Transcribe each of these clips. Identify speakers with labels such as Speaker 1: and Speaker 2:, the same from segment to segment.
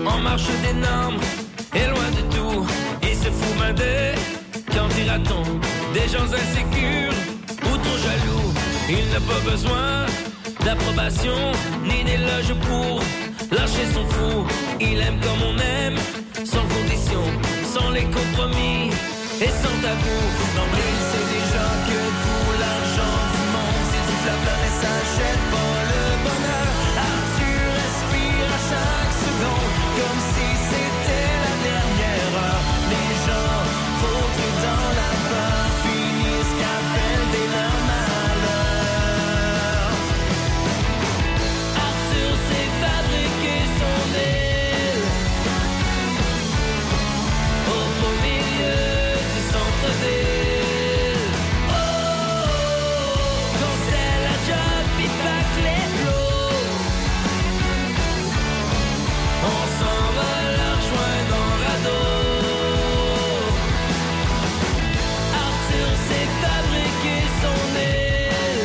Speaker 1: en marche des normes, et loin de tout, il se fout mal de, qu'en dira-t-on, des gens insécures ou trop jaloux. Il n'a pas besoin d'approbation, ni d'éloge pour lâcher son fou. Il aime comme on aime, sans condition, sans les compromis et sans tabou. L'embrouille c'est déjà que tout l'argent du monde, c'est du blabla mais ça achète pas le bonheur. Arthur respire à chaque seconde, comme si c'était la dernière heure. Les gens vautrés dans la peur finissent qu'à peine des leurs malheurs. Arthur s'est fabriqué son île au beau milieu du centre-ville. Oh, quand c'est la job, il pack les plots. On s'en va la rejoindre en radeau. Arthur s'est fabriqué son île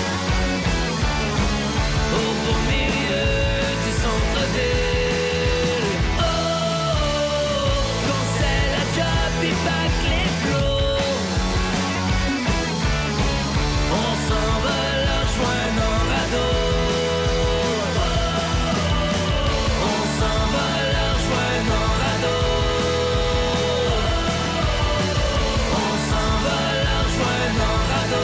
Speaker 1: au beau milieu du centre-ville. Oh, quand c'est la job, il pack les plots. On s'en va la rejoindre en radeau. On s'en va la rejoindre en radeau. On s'en va la rejoindre en radeau.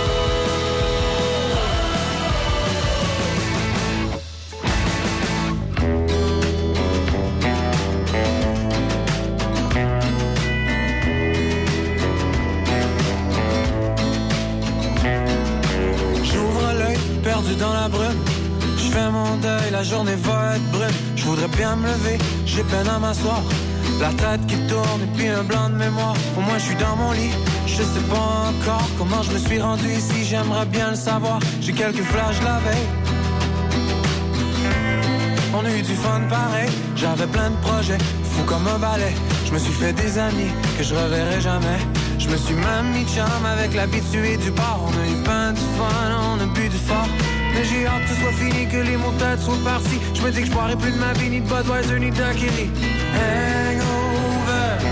Speaker 2: J'ouvre l'œil, perdu dans la brume. Je fais mon deuil, la journée va être brune. Je voudrais bien me lever, j'ai peine à m'asseoir. La tête qui tourne et puis un blanc de mémoire. Au moins je suis dans mon lit, je sais pas encore comment je me suis rendu ici. J'aimerais bien le savoir, j'ai quelques flashs de la veille. On a eu du fun pareil, j'avais plein de projets, fou comme un balai. Je me suis fait des amis que je reverrai jamais. Je me suis même mis chum avec l'habitué du bar. On a eu plein de fun, on a bu du fort. Mais j'ai hâte que ce soit fini, que les mots de tête soient partis. Je me dis que je boirai plus de ma vie, ni de Budweiser, ni de daiquiri. Hangover.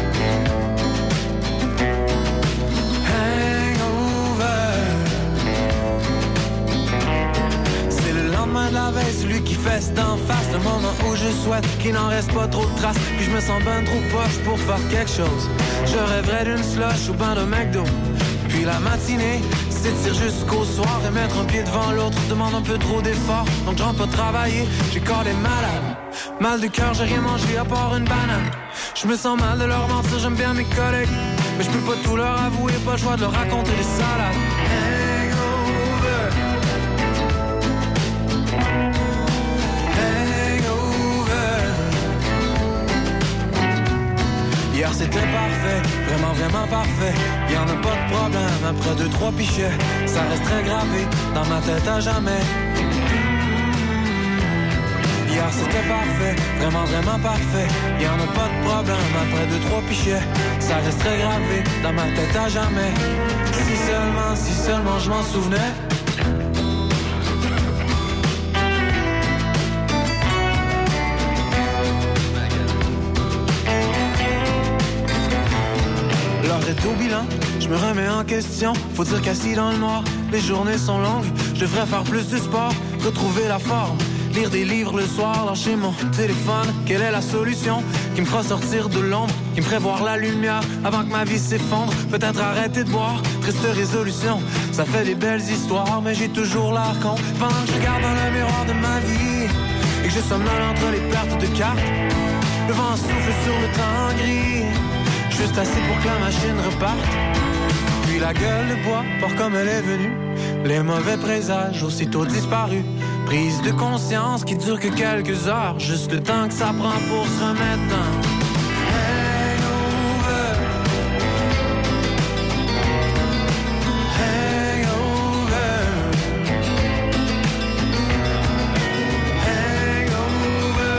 Speaker 2: C'est le lendemain de la veille, celui qui fesse d'en face. Le moment où je souhaite qu'il n'en reste pas trop de traces. Puis je me sens ben trop poche pour faire quelque chose. Je rêverais d'une slush ou ben de McDo. Puis la matinée s'étire jusqu'au soir. Et mettre un pied devant l'autre demande un peu trop d'efforts. Donc je rentre pas travailler, j'ai corps des malades. Mal de cœur, j'ai rien mangé à part une banane. Je me sens mal de leur mentir, j'aime bien mes collègues. Mais je peux pas tout leur avouer, pas le choix de leur raconter des salades. Hangover. Hier c'était parfait, vraiment vraiment parfait. Y'en a pas de problème après 2-3 pichets. Ça reste très gravé dans ma tête à jamais. Hier c'était parfait, vraiment vraiment parfait. Y'en a pas de problème après 2-3 pichets. Ça reste très gravé dans ma tête à jamais. Si seulement je m'en souvenais. L'heure est au bilan, je me remets en question. Faut dire qu'assis dans le noir, les journées sont longues. Je devrais faire plus de sport, retrouver la forme. Lire des livres le soir, lâcher mon téléphone. Quelle est la solution qui me fera sortir de l'ombre, qui me ferait voir la lumière avant que ma vie s'effondre? Peut-être arrêter de boire, triste résolution. Ça fait des belles histoires, mais j'ai toujours l'air con. Pendant que je regarde dans le miroir de ma vie et que je somnole entre les pertes de cartes, le vent souffle sur le temps gris, juste assez pour que la machine reparte. Puis la gueule de bois part comme elle est venue. Les mauvais présages aussitôt disparus. Prise de conscience qui dure que quelques heures. Juste le temps que ça prend pour se remettre dans Hangover. Hangover. Hangover.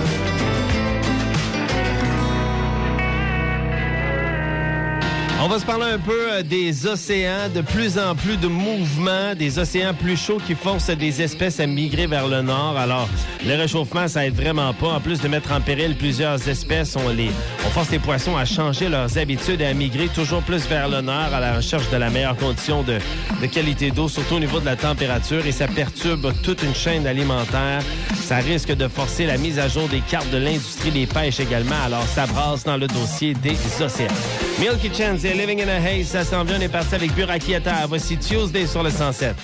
Speaker 3: On va se parler parler un peu des océans, de plus en plus de mouvements, des océans plus chauds qui forcent des espèces à migrer vers le nord. Alors, le réchauffement, ça aide vraiment pas. En plus de mettre en péril plusieurs espèces, on force les poissons à changer leurs habitudes et à migrer toujours plus vers le nord à la recherche de la meilleure condition de qualité d'eau, surtout au niveau de la température, et ça perturbe toute une chaîne alimentaire. Ça risque de forcer la mise à jour des cartes de l'industrie des pêches également. Alors, ça brasse dans le dossier des océans. Milky Chance et Living in a Haze, ça s'en vient. On est parti avec Burakiata. Voici Tuesday sur le 107.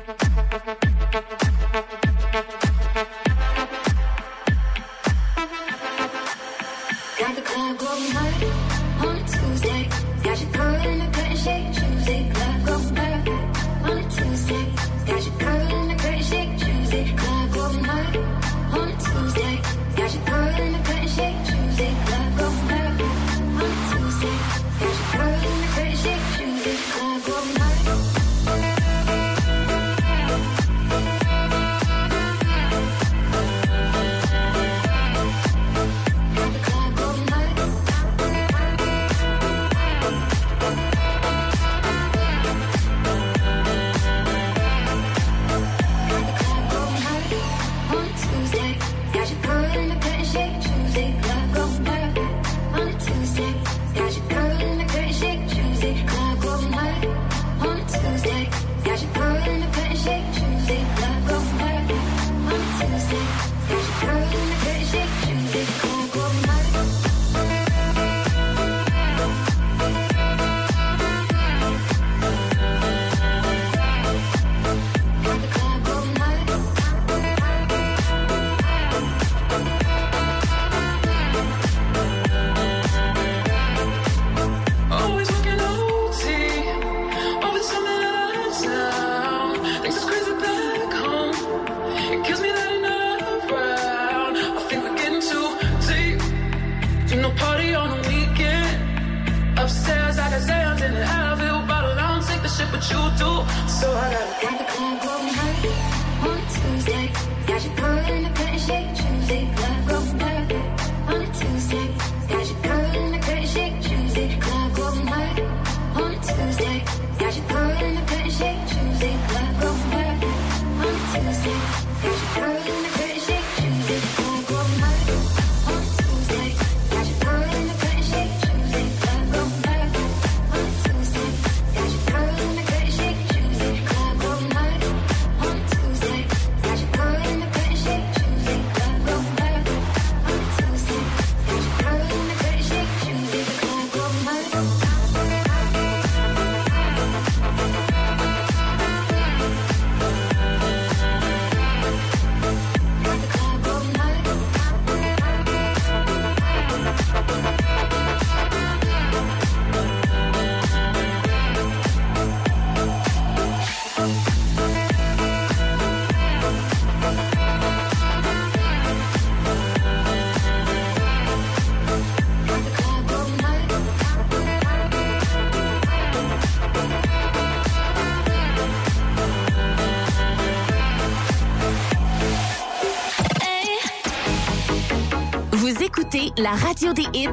Speaker 4: La radio des hits,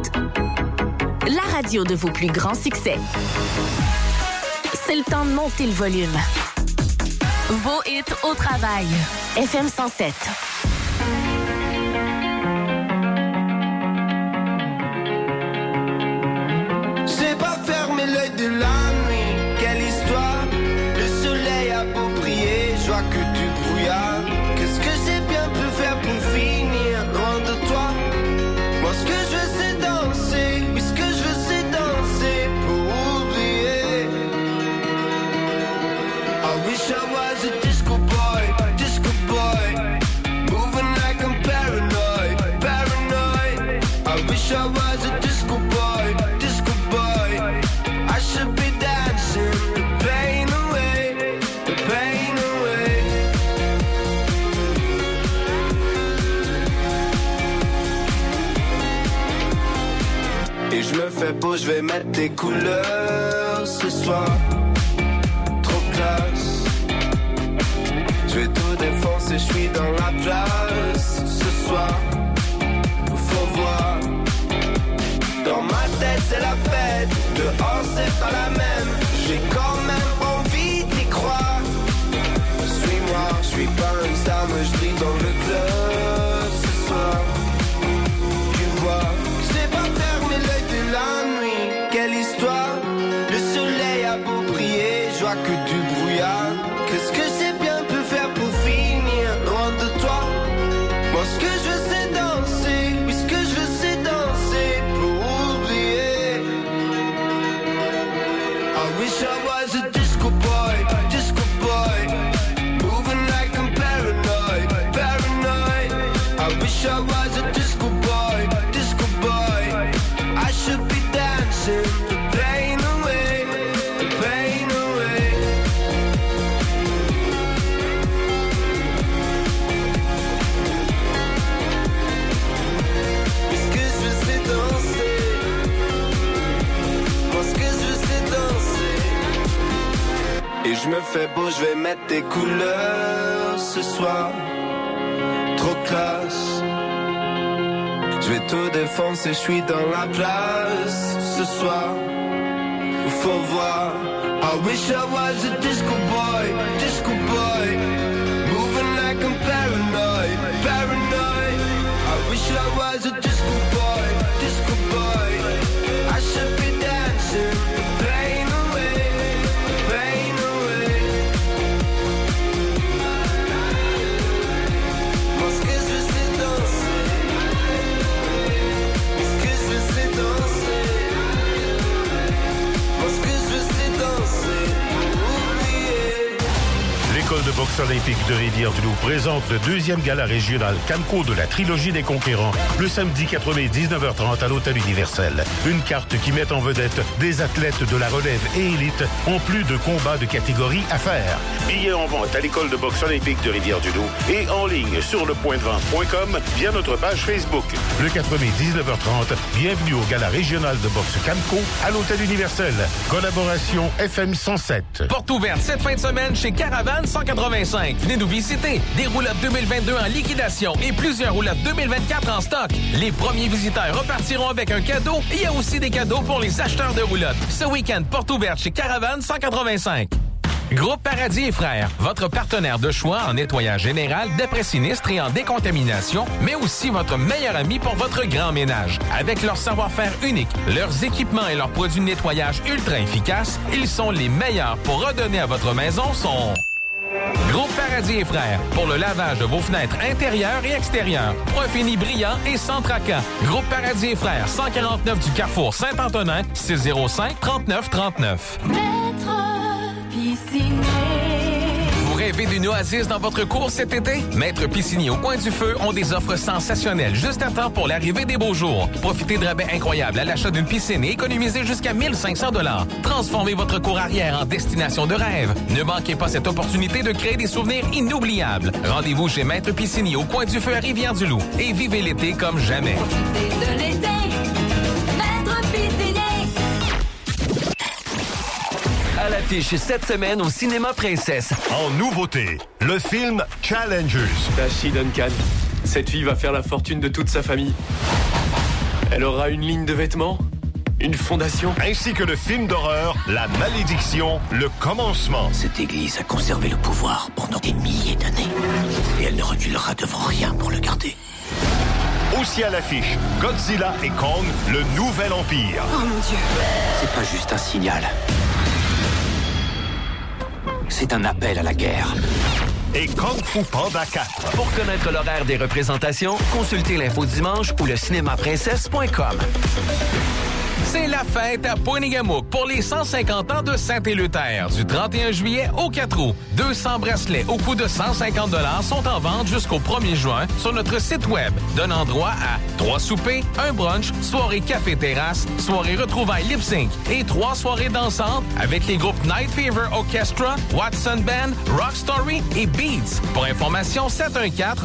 Speaker 4: la radio de vos plus grands succès. C'est le temps de monter le volume. Vos hits au travail. FM 107.
Speaker 5: J'ai pas fermé l'œil de la nuit. Quelle histoire. Le soleil a beau briller, je vois que du brouillard. Qu'est-ce que j'ai bien pu faire pour finir loin de toi? Moi ce que je veux c'est danser, oui ce que je veux c'est danser pour oublier. I wish I was a disco boy, moving like I'm paranoid. I wish I was a disco boy, I should be dancing the pain away, the pain away. Et je me fais beau, je vais mettre tes couleurs ce soir. Trop classe. Je vais tout défoncer, je suis dans la place. Ce soir, faut voir. Dans ma tête c'est la fête, dehors c'est dans la même. J'ai quand même envie d'y croire. Suis-moi, je suis pas une star, mais je brille dans le club ce soir. Tu vois, j'ai pas fermé l'œil de la nuit. Quelle histoire, le soleil a beau briller, je vois que du brouillard. Qu'est-ce que j'ai bien pu faire pour finir loin de toi? Moi ce que je veux c'est danser, oui ce que je veux c'est danser pour oublier. I wish I was a disco boy, moving like I'm paranoid, paranoid. I wish I was a disco boy, I should be dancing the pain away, the pain away. Mais ce que je veux c'est danser, moi ce que je veux c'est danser. Et je me fais beau, je vais mettre des couleurs ce soir, trop classe. Je vais tout défoncer, je suis dans la place ce soir. Faut voir. I wish I was a disco boy, moving like I'm paranoid, paranoid. I wish I was a disco boy, I should be dancing, pain away, pain away. Moi ce que je veux c'est danser, ce que je veux c'est danser. Moi ce que je veux c'est danser pour oublier.
Speaker 6: L'École de boxe olympique de Rivière-du-Loup présente le 2e gala régional Camco de la trilogie des conquérants le samedi 4 mai 19h30 à l'Hôtel Universel. Une carte qui met en vedette des athlètes de la relève et élite en plus de combats de catégorie à faire. Billets en vente à l'École de boxe olympique de Rivière-du-Loup et en ligne sur lepointdevente.com via notre page Facebook. Le 4 mai 19h30, bienvenue au gala régional de boxe Camco à l'Hôtel Universel. Collaboration FM 107.
Speaker 7: Porte ouverte cette fin de semaine chez Caravane 185. Venez nous visiter. Des roulottes 2022 en liquidation et plusieurs roulottes 2024 en stock. Les premiers visiteurs repartiront avec un cadeau et il y a aussi des cadeaux pour les acheteurs de roulottes. Ce week-end, porte ouverte chez Caravane 185. Groupe Paradis et Frères, votre partenaire de choix en nettoyage général, d'après-sinistre et en décontamination, mais aussi votre meilleur ami pour votre grand ménage. Avec leur savoir-faire unique, leurs équipements et leurs produits de nettoyage ultra efficaces, ils sont les meilleurs pour redonner à votre maison son... Groupe Paradis et Frères, pour le lavage de vos fenêtres intérieures et extérieures. Pour un fini brillant et sans tracas. Groupe Paradis et Frères, 149 du Carrefour Saint-Antonin, 605-3939.
Speaker 8: Maître Piscinier.
Speaker 7: Vous rêvez d'une oasis dans votre cours cet été? Maître Piscinier au Coin du Feu ont des offres sensationnelles juste à temps pour l'arrivée des beaux jours. Profitez de rabais incroyables à l'achat d'une piscine et économisez jusqu'à 1 500 $. Transformez votre cour arrière en destination de rêve. Ne manquez pas cette opportunité de créer des souvenirs inoubliables. Rendez-vous chez Maître Piscinier au Coin du Feu à Rivière-du-Loup et vivez l'été comme jamais.
Speaker 8: Profitez de l'été. Maître Piscinier.
Speaker 9: À l'affiche cette semaine au Cinéma Princesse.
Speaker 6: En nouveauté, le film Challengers.
Speaker 10: Tachie Duncan. Cette fille va faire la fortune de toute sa famille. Elle aura une ligne de vêtements, une fondation.
Speaker 6: Ainsi que le film d'horreur La Malédiction, le commencement.
Speaker 11: Cette église a conservé le pouvoir pendant des milliers d'années. Et elle ne reculera devant rien pour le garder.
Speaker 6: Aussi à l'affiche, Godzilla et Kong, le nouvel empire.
Speaker 8: Oh mon Dieu.
Speaker 11: C'est pas juste un signal. C'est un appel à la guerre.
Speaker 6: Et Kung Fu Panda 4.
Speaker 9: Pour connaître l'horaire des représentations, consultez l'info dimanche ou le cinémaprincesse.com.
Speaker 7: C'est la fête à Poinigamouk pour les 150 ans de Saint-Éleuthère. Du 31 juillet au 4 août. 200 bracelets au coût de 150 $ sont en vente jusqu'au 1er juin sur notre site web, donnant droit à 3 soupers, un brunch, soirée café-terrasse, soirée retrouvailles lip-sync et 3 soirées dansantes avec les groupes Night Fever Orchestra, Watson Band, Rock Story et Beats. Pour information, 714